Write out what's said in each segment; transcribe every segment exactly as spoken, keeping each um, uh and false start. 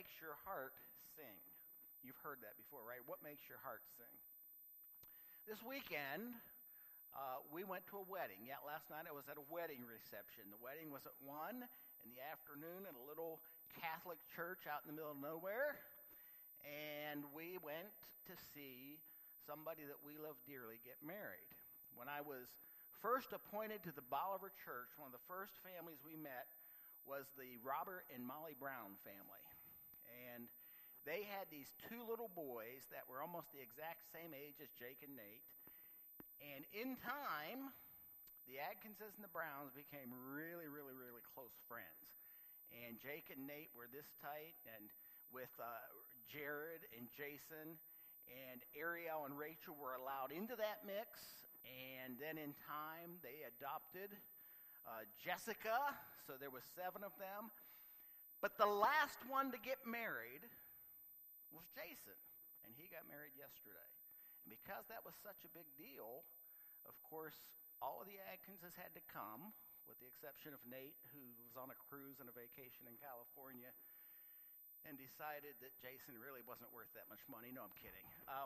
makes your heart sing? You've heard that before, right? What makes your heart sing? This weekend, uh, we went to a wedding. Yeah, last night I was at a wedding reception. The wedding was at one in the afternoon at a little Catholic church out in the middle of nowhere. And we went to see somebody that we love dearly get married. When I was first appointed to the Bolivar Church, one of the first families we met was the Robert and Molly Brown family. And they had these two little boys that were almost the exact same age as Jake and Nate. And in time, the Adkinses and the Browns became really, really, really close friends. And Jake and Nate were this tight, and with uh, Jared and Jason and Ariel and Rachel were allowed into that mix. And then in time, they adopted uh, Jessica, so there was seven of them. But the last one to get married was Jason, and he got married yesterday. And because that was such a big deal, of course, all of the Adkinses had to come, with the exception of Nate, who was on a cruise and a vacation in California, and decided that Jason really wasn't worth that much money. No, I'm kidding. Um,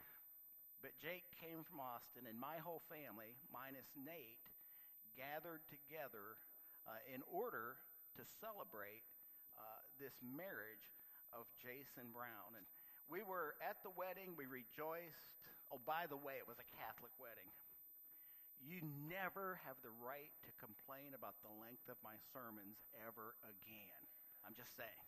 but Jake came from Austin, and my whole family, minus Nate, gathered together uh, in order to celebrate uh, this marriage of Jason Brown. And we were at the wedding. We rejoiced. Oh, by the way, it was a Catholic wedding. You never have the right to complain about the length of my sermons ever again. I'm just saying.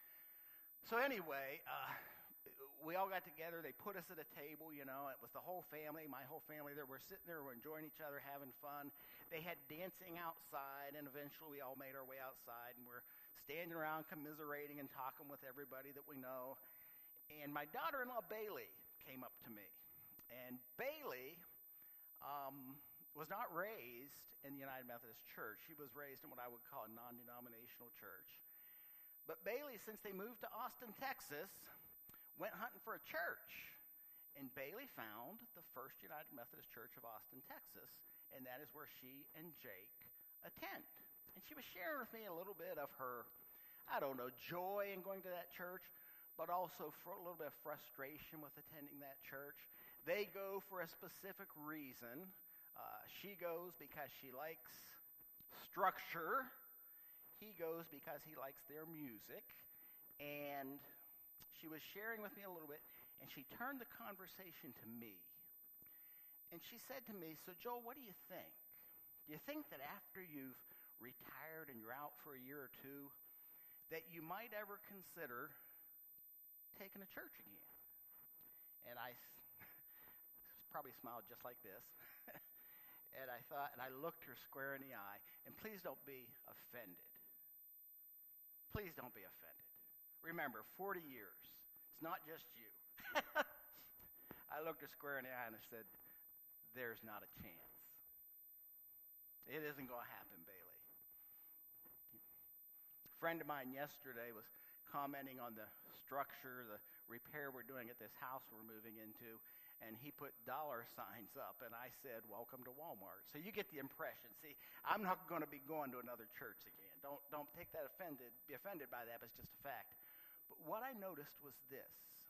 So anyway, uh, we all got together. They put us at a table, you know. It was the whole family, my whole family there. We're sitting there, we're enjoying each other, having fun. They had dancing outside, and eventually we all made our way outside, and we're standing around commiserating and talking with everybody that we know. And my daughter-in-law, Bailey, came up to me. And Bailey um, was not raised in the United Methodist Church. She was raised in what I would call a non-denominational church. But Bailey, since they moved to Austin, Texas, went hunting for a church. And Bailey found the First United Methodist Church of Austin, Texas, and that is where she and Jake attend. And she was sharing with me a little bit of her, I don't know, joy in going to that church, but also for a little bit of frustration with attending that church. They go for a specific reason. Uh, she goes because she likes structure. He goes because he likes their music. And she was sharing with me a little bit, and she turned the conversation to me. And she said to me, so Joel, what do you think? Do you think that after you've retired and you're out for a year or two, that you might ever consider taking a church again? And I probably smiled just like this. And I thought, and I looked her square in the eye, and please don't be offended. Please don't be offended. Remember, forty years. It's not just you. I looked her square in the eye and I said, there's not a chance. It isn't going to happen, Bailey. A friend of mine yesterday was commenting on the structure, the repair we're doing at this house we're moving into, and he put dollar signs up, and I said, welcome to Walmart. So you get the impression. See, I'm not going to be going to another church again. Don't, don't take that offended, be offended by that, but it's just a fact. But what I noticed was this,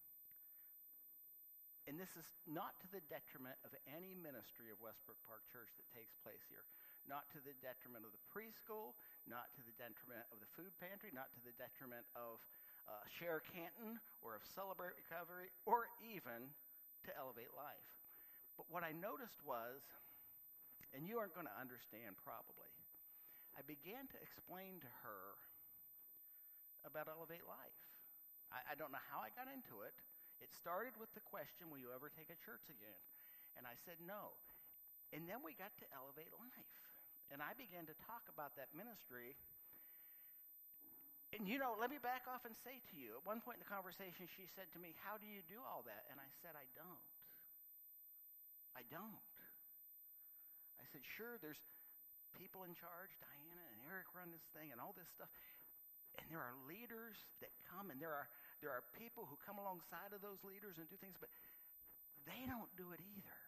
and this is not to the detriment of any ministry of Westbrook Park Church that takes place here, not to the detriment of the preschool, not to the detriment of the food pantry, not to the detriment of uh, Share Canton or of Celebrate Recovery, or even to Elevate Life. But what I noticed was, and you aren't going to understand probably, I began to explain to her about Elevate Life. I, I don't know how I got into it. It started with the question, will you ever take a church again? And I said no. And then we got to Elevate Life. And I began to talk about that ministry. And, you know, let me back off and say to you, at one point in the conversation, she said to me, how do you do all that? And I said, I don't. I don't. I said, sure, there's people in charge. Diana and Eric run this thing and all this stuff. And there are leaders that come, and there are there are people who come alongside of those leaders and do things, but they don't do it either.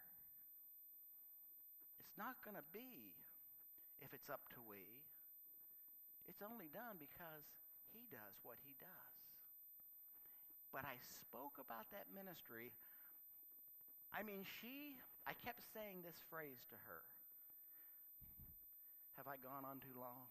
It's not going to be if it's up to we. It's only done because he does what he does. but I spoke about that ministry. I mean, she, I kept saying this phrase to her. Have I gone on too long?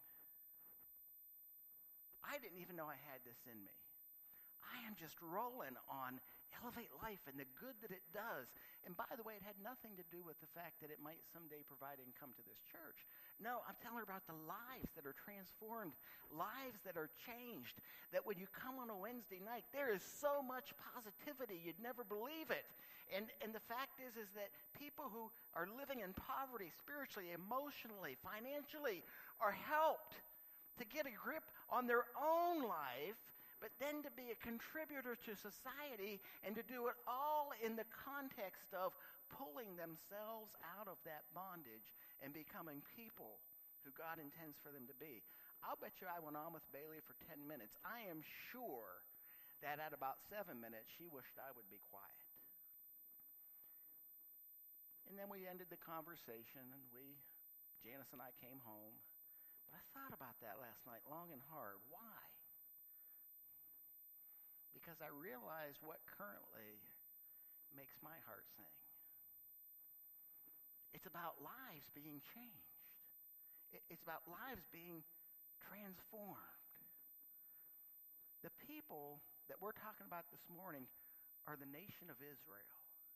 I didn't even know I had this in me. I am just rolling on Elevate Life and the good that it does. And by the way, it had nothing to do with the fact that it might someday provide income to this church. No, I'm telling her about the lives that are transformed, lives that are changed, that when you come on a Wednesday night, there is so much positivity, you'd never believe it. And and the fact is, is that people who are living in poverty spiritually, emotionally, financially, are helped to get a grip on their own life, but then to be a contributor to society and to do it all in the context of pulling themselves out of that bondage and becoming people who God intends for them to be. I'll bet you I went on with Bailey for ten minutes. I am sure that at about seven minutes, she wished I would be quiet. And then we ended the conversation, and we, Janice and I came home. But I thought about that last night long and hard. Why? Because I realized what currently makes my heart sing. It's about lives being changed. It's about lives being transformed. The people that we're talking about this morning are the nation of Israel.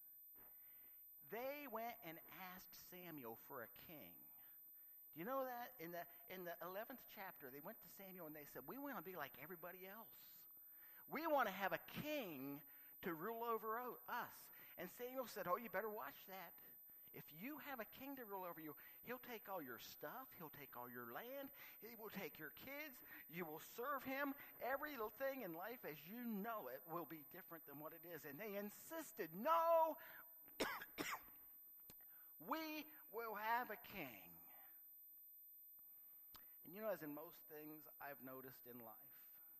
They went and asked Samuel for a king. Do you know that? In the in the eleventh chapter, they went to Samuel and they said, we want to be like everybody else. We want to have a king to rule over us. And Samuel said, oh, you better watch that. If you have a king to rule over you, he'll take all your stuff. He'll take all your land. He will take your kids. You will serve him. Every little thing in life as you know it will be different than what it is. And they insisted, no, we will have a king. And you know, as in most things I've noticed in life,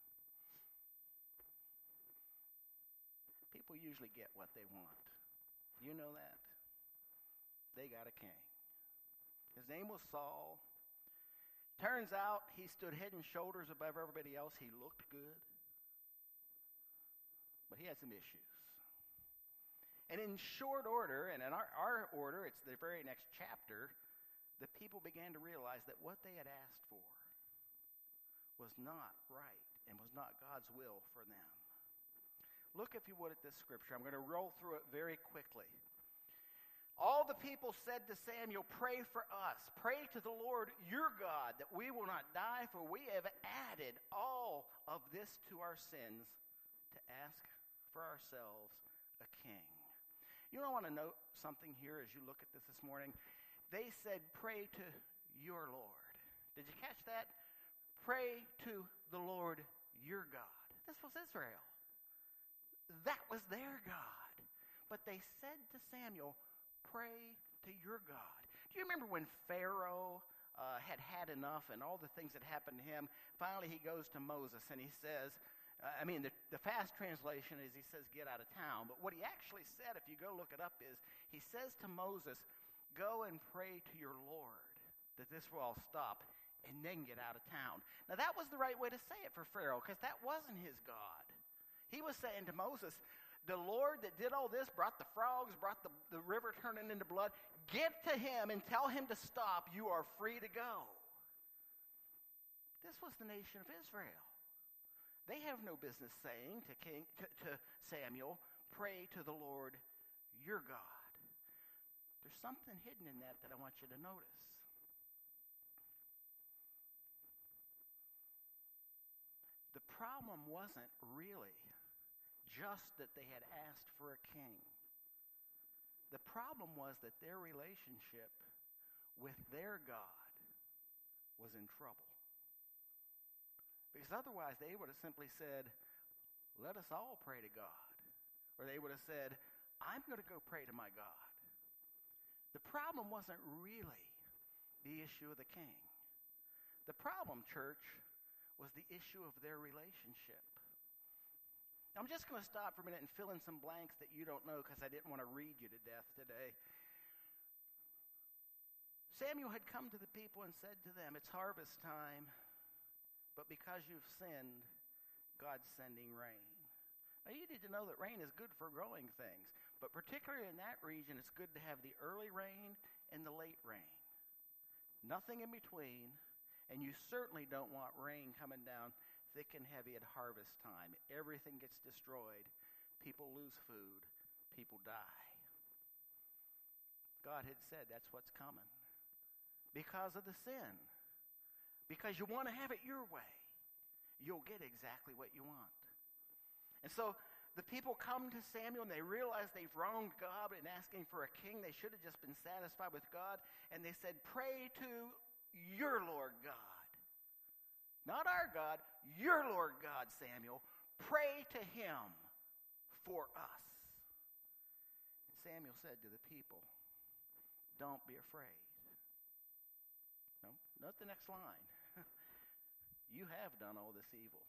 people usually get what they want. You know that? They got a king. His name was Saul. Turns out he stood head and shoulders above everybody else. He looked good. But he had some issues. And in short order, and in our, our order, it's the very next chapter, the people began to realize that what they had asked for was not right and was not God's will for them. Look, if you would, at this scripture. I'm going to roll through it very quickly. All the people said to Samuel, pray for us. Pray to the Lord your God that we will not die, for we have added all of this to our sins to ask for ourselves a king. You know, I want to note something here as you look at this this morning. They said, pray to your Lord. Did you catch that? Pray to the Lord your God. This was Israel. That was their God. But they said to Samuel, pray to your God. Do you remember when Pharaoh uh, had had enough and all the things that happened to him? Finally, he goes to Moses and he says, uh, I mean, the, the fast translation is he says, get out of town. But what he actually said, if you go look it up, is he says to Moses, go and pray to your Lord that this will all stop and then get out of town. Now, that was the right way to say it for Pharaoh because that wasn't his God. He was saying to Moses, the Lord that did all this, brought the frogs, brought the, the river turning into blood, get to him and tell him to stop. You are free to go. This was the nation of Israel. They have no business saying to, King, to, to Samuel, pray to the Lord your God. There's something hidden in that that I want you to notice. The problem wasn't really just that they had asked for a king. The problem was that their relationship with their God was in trouble. Because otherwise they would have simply said, let us all pray to God. Or they would have said, I'm going to go pray to my God. The problem wasn't really the issue of the king. The problem, church, was the issue of their relationship. I'm just going to stop for a minute and fill in some blanks that you don't know because I didn't want to read you to death today. Samuel had come to the people and said to them, it's harvest time, but because you've sinned, God's sending rain. Now, you need to know that rain is good for growing things, but particularly in that region, it's good to have the early rain and the late rain. Nothing in between, and you certainly don't want rain coming down thick and heavy at harvest time. Everything gets destroyed. People lose food. People die. God had said that's what's coming because of the sin. Because you want to have it your way. You'll get exactly what you want. And so the people come to Samuel and they realize they've wronged God in asking for a king. They should have just been satisfied with God. And they said, pray to your Lord God. Not our God, your Lord God, Samuel. Pray to him for us. And Samuel said to the people, don't be afraid. No, note the next line. You have done all this evil.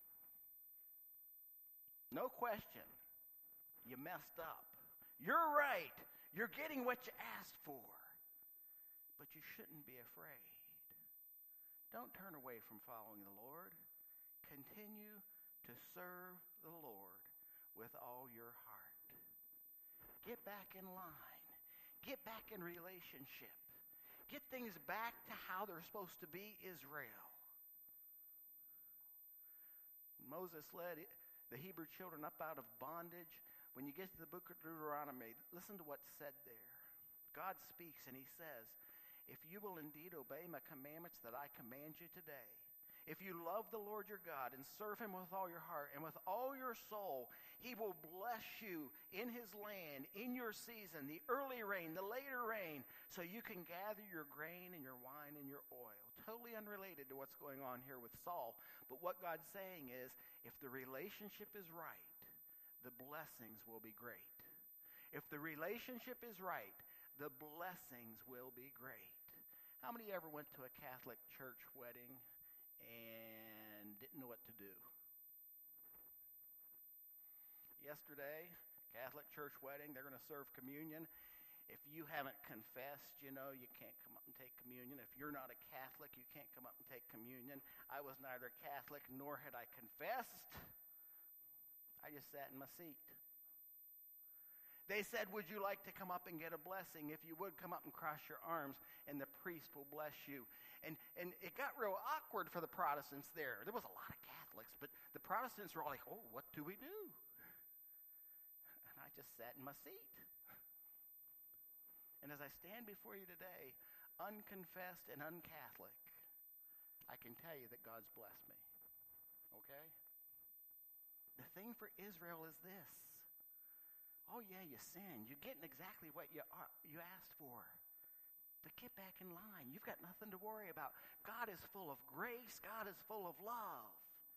No question. You messed up. You're right. You're getting what you asked for. But you shouldn't be afraid. Don't turn away from following the Lord. Continue to serve the Lord with all your heart. Get back in line. Get back in relationship. Get things back to how they're supposed to be, Israel. Moses led the Hebrew children up out of bondage. When you get to the book of Deuteronomy, listen to what's said there. God speaks and he says, if you will indeed obey my commandments that I command you today, if you love the Lord your God and serve him with all your heart and with all your soul, he will bless you in his land, in your season, the early rain, the later rain, so you can gather your grain and your wine and your oil. Totally unrelated to what's going on here with Saul. But what God's saying is, if the relationship is right, the blessings will be great. If the relationship is right, the blessings will be great. How many ever went to a Catholic church wedding and didn't know what to do? Yesterday, Catholic church wedding, they're going to serve communion. If you haven't confessed, you know, you can't come up and take communion. If you're not a Catholic, you can't come up and take communion. I was neither Catholic nor had I confessed. I just sat in my seat. They said, would you like to come up and get a blessing? If you would, come up and cross your arms, and the priest will bless you. And, and it got real awkward for the Protestants there. There was a lot of Catholics, but the Protestants were all like, oh, what do we do? And I just sat in my seat. And as I stand before you today, unconfessed and un-Catholic, I can tell you that God's blessed me. Okay? The thing for Israel is this. Oh, yeah, you sinned. You're getting exactly what you are, you asked for. But get back in line. You've got nothing to worry about. God is full of grace. God is full of love.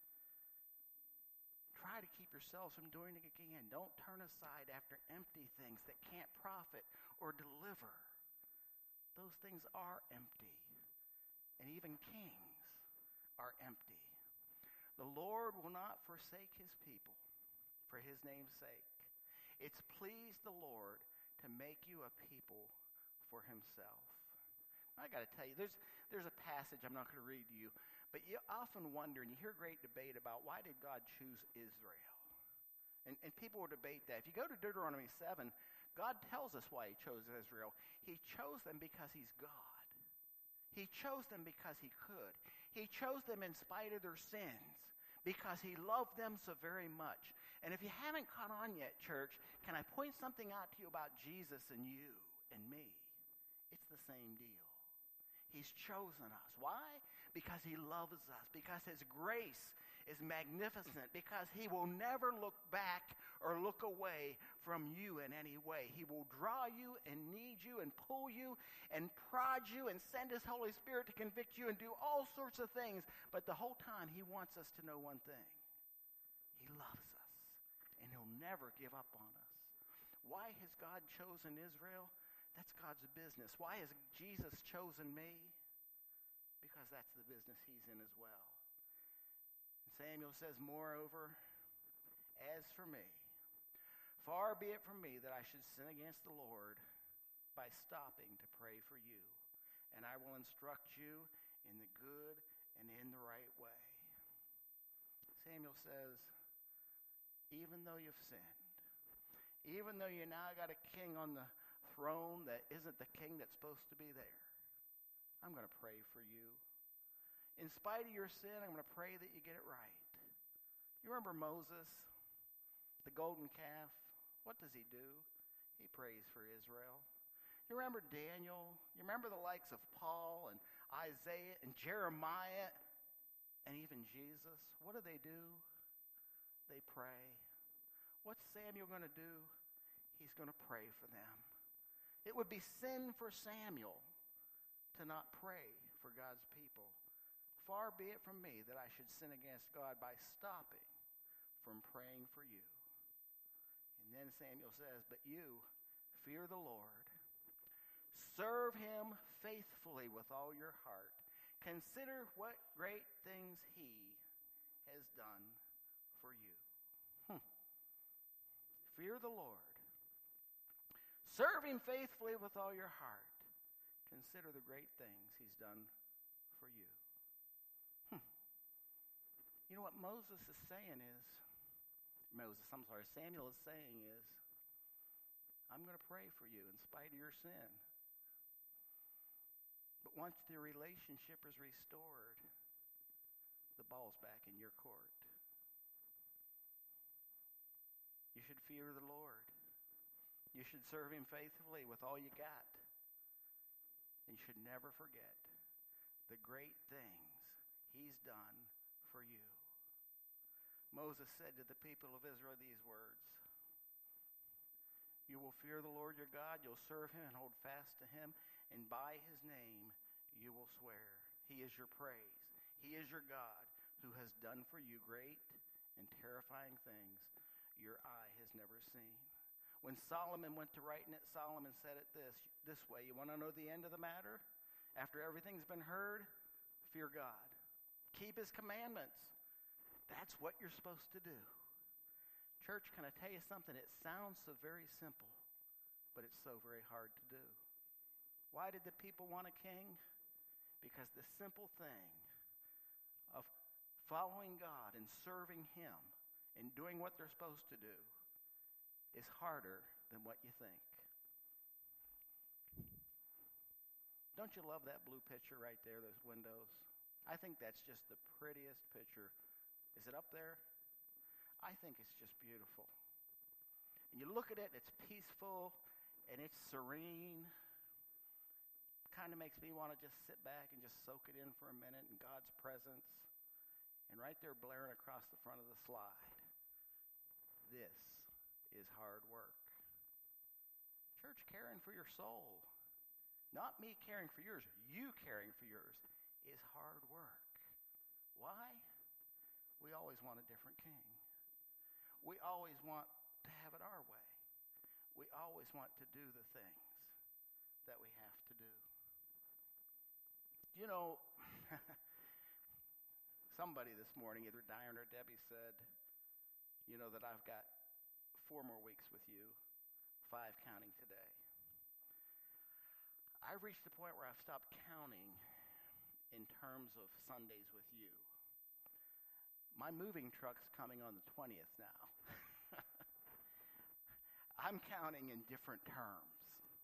Try to keep yourselves from doing it again. Don't turn aside after empty things that can't profit or deliver. Those things are empty. And even kings are empty. The Lord will not forsake his people for his name's sake. It's pleased the Lord to make you a people for himself. I got to tell you, there's there's a passage I'm not going to read to you, but you often wonder, and you hear great debate about why did God choose Israel? And, and people will debate that. If you go to Deuteronomy seven, God tells us why he chose Israel. He chose them because he's God. He chose them because he could. He chose them in spite of their sins, because he loved them so very much. And if you haven't caught on yet, church, can I point something out to you about Jesus and you and me? It's the same deal. He's chosen us. Why? Because he loves us. Because his grace is magnificent. Because he will never look back or look away from you in any way. He will draw you and need you and pull you and prod you and send his Holy Spirit to convict you and do all sorts of things. But the whole time he wants us to know one thing. He loves us. And he'll never give up on us. Why has God chosen Israel? That's God's business. Why has Jesus chosen me? Because that's the business he's in as well. And Samuel says, moreover, as for me, far be it from me that I should sin against the Lord by stopping to pray for you. And I will instruct you in the good and in the right way. Samuel says, even even though you've sinned, even though you now got a king on the throne that isn't the king that's supposed to be there, I'm going to pray for you. In spite of your sin, I'm going to pray that you get it right. You remember Moses, the golden calf? What does he do? He prays for Israel. You remember Daniel? You remember the likes of Paul and Isaiah and Jeremiah and even Jesus? What do they do? They pray. What's Samuel going to do? He's going to pray for them. It would be sin for Samuel to not pray for God's people. Far be it from me that I should sin against God by stopping from praying for you. And then Samuel says, but you, fear the Lord. Serve him faithfully with all your heart. Consider what great things he has done for you. Hmm. Fear the Lord. Serve him faithfully with all your heart. Consider the great things he's done for you. Hmm. You know what Moses is saying is, Moses, I'm sorry, Samuel is saying is, I'm going to pray for you in spite of your sin. But once the relationship is restored, the ball's back in your court. You should fear the Lord. You should serve him faithfully with all you got. And you should never forget the great things he's done for you. Moses said to the people of Israel these words, you will fear the Lord your God, you'll serve him and hold fast to him, and by his name you will swear. He is your praise. He is your God who has done for you great and terrifying things your eye has never seen. When Solomon went to writing it, Solomon said it this, this way. You want to know the end of the matter? After everything's been heard, fear God. Keep his commandments. That's what you're supposed to do. Church, can I tell you something? It sounds so very simple, but it's so very hard to do. Why did the people want a king? Because the simple thing of following God and serving him and doing what they're supposed to do is harder than what you think. Don't you love that blue picture right there, those windows? I think that's just the prettiest picture. Is it up there? I think it's just beautiful. And you look at it, it's peaceful, and it's serene. Kind of makes me want to just sit back and just soak it in for a minute in God's presence. And right there blaring across the front of the slide, this is hard work. Church, caring for your soul, not me caring for yours, you caring for yours, is hard work. Why? We always want a different king. We always want to have it our way. We always want to do the things that we have to do. You know, somebody this morning, either Diane or Debbie, said, you know, that I've got four more weeks with you, five counting today. I've reached the point where I've stopped counting in terms of Sundays with you. My moving truck's coming on the twentieth now. I'm counting in different terms.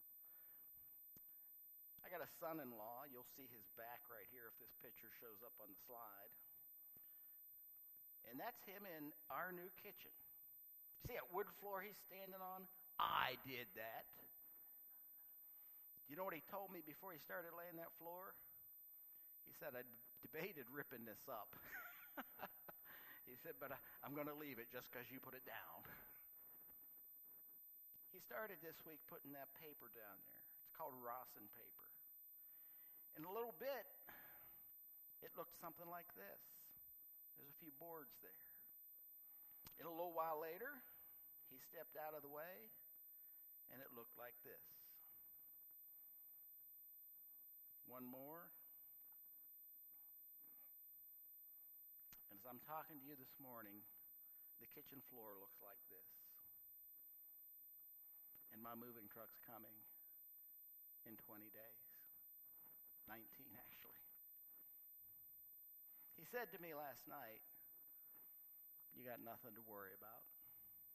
I got a son-in-law. You'll see his back right here if this picture shows up on the slide. And that's him in our new kitchen. See that wood floor he's standing on? I did that. You know what he told me before he started laying that floor? He said, I debated ripping this up. He said, but I, I'm going to leave it just because you put it down. He started this week putting that paper down there. It's called Rawson paper. In a little bit, it looked something like this. There's a few boards there. In a little while later, he stepped out of the way, and it looked like this. One more. And as I'm talking to you this morning, the kitchen floor looks like this. And my moving truck's coming in twenty days. nineteen, actually. He said to me last night, you got nothing to worry about.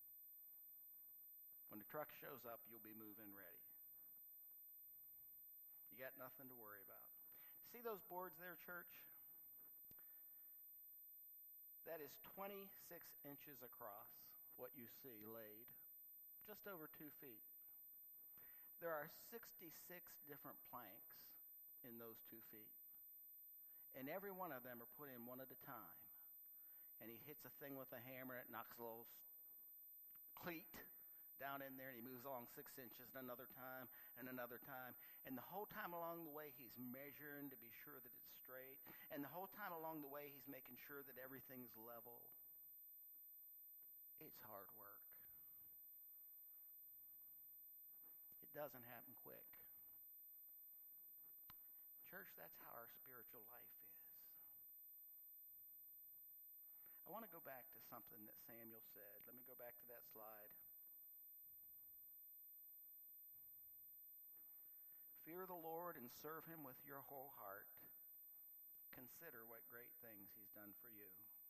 When the truck shows up, you'll be moving ready. You got nothing to worry about. See those boards there, church? That is twenty-six inches across, what you see laid, just over two feet. There are sixty-six different planks in those two feet. And every one of them are put in one at a time. And he hits a thing with a hammer, and it knocks a little cleat down in there, and he moves along six inches and another time and another time. And the whole time along the way, he's measuring to be sure that it's straight. And the whole time along the way, he's making sure that everything's level. It's hard work. It doesn't happen quick. Church, that's how our spiritual life is. I want to go back to something that Samuel said. Let me go back to that slide. Fear the Lord and serve him with your whole heart. Consider what great things he's done for you.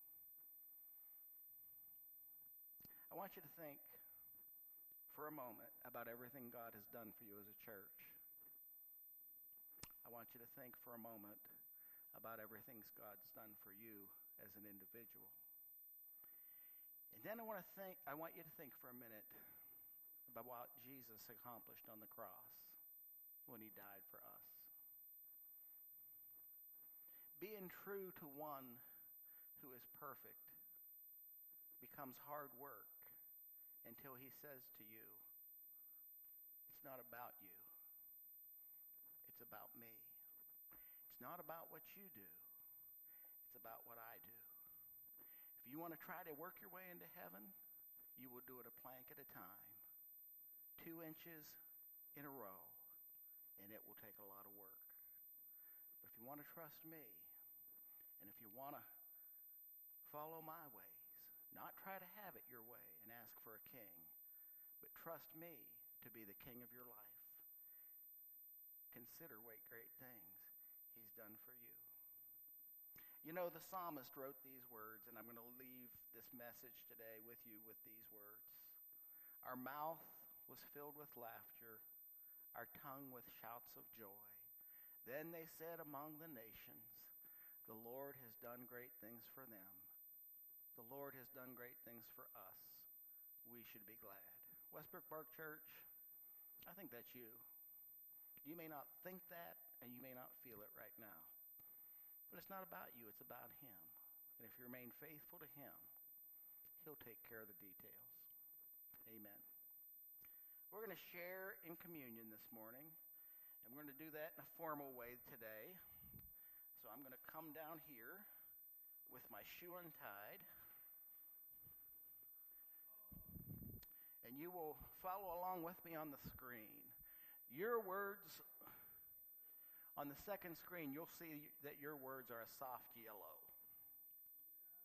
I want you to think for a moment about everything God has done for you as a church. I want you to think for a moment about everything God's done for you as an individual. And then I want to think, I want you to think for a minute about what Jesus accomplished on the cross when he died for us. Being true to one who is perfect becomes hard work until he says to you, it's not about you. It's about me. It's not about what you do. It's about what I do. If you want to try to work your way into heaven, you will do it a plank at a time, two inches in a row, and it will take a lot of work. But if you want to trust me, and if you want to follow my ways, not try to have it your way and ask for a king, but trust me to be the king of your life, consider what great things he's done for you. You know, the psalmist wrote these words, and I'm going to leave this message today with you with these words. Our mouth was filled with laughter, our tongue with shouts of joy. Then they said among the nations, the Lord has done great things for them. The Lord has done great things for us. We should be glad. Westbrook Park Church, I think that's you. You may not think that, and you may not feel it right now. But it's not about you, it's about him. And if you remain faithful to him, he'll take care of the details. Amen. We're going to share in communion this morning, and we're going to do that in a formal way today. So I'm going to come down here with my shoe untied, and you will follow along with me on the screen. Your words, on the second screen, you'll see that your words are a soft yellow.